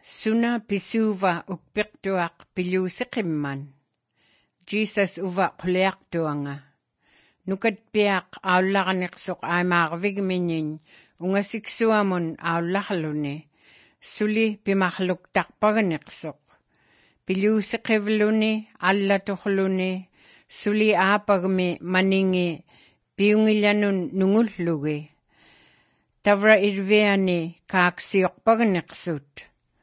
Suna pisuva ukpiktuak pilusikimman. Jesus uva kuleaktuanga. Nukat piak aulaqaniqsuq aimaqvigminin ungasiksuamun aulaqluni. Suli pimakluktaqpaganiqsuq. Pilusikivluni allatuqluni. Suli aapagmi maningi piungilyanun nungullugi. Tavra irveani kaaksiyoqpaganiqsut.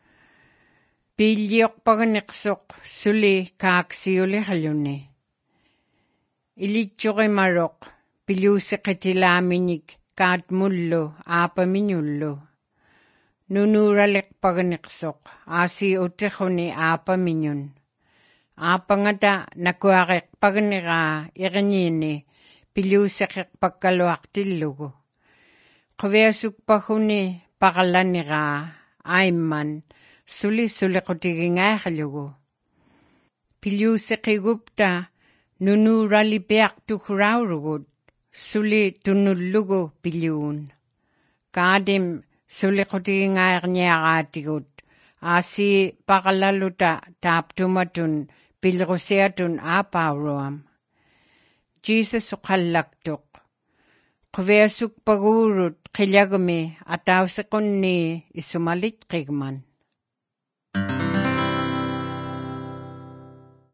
Pilyokpagniqsuq suli kaaksiulihalluni. Ilitsuqimaruq pilusiqitilaaminik kaatmullu aapaminyullu. Nunuraliqpagniqsuq aasi utiquni aapaminyun. Aapangata nakuaqiqpagniqaa iqniini pilusiqiqpakkaluaqtillugu. Qaviasukpahuni paqalaniqaa aimman. Suliqutigingaaqlugu. Pilusiqigupta nunuralipiaqtuqraurugut. Suli tunullugu piluun. Kaadim suliqutigingaaqniaqaatigut. Aasi paqalaluta taaptumatun pilrusiatun aapauruam. Jesus uqallaktuq. Qaviasukpagurut qilyagmi atausiqunni isumalitqigman.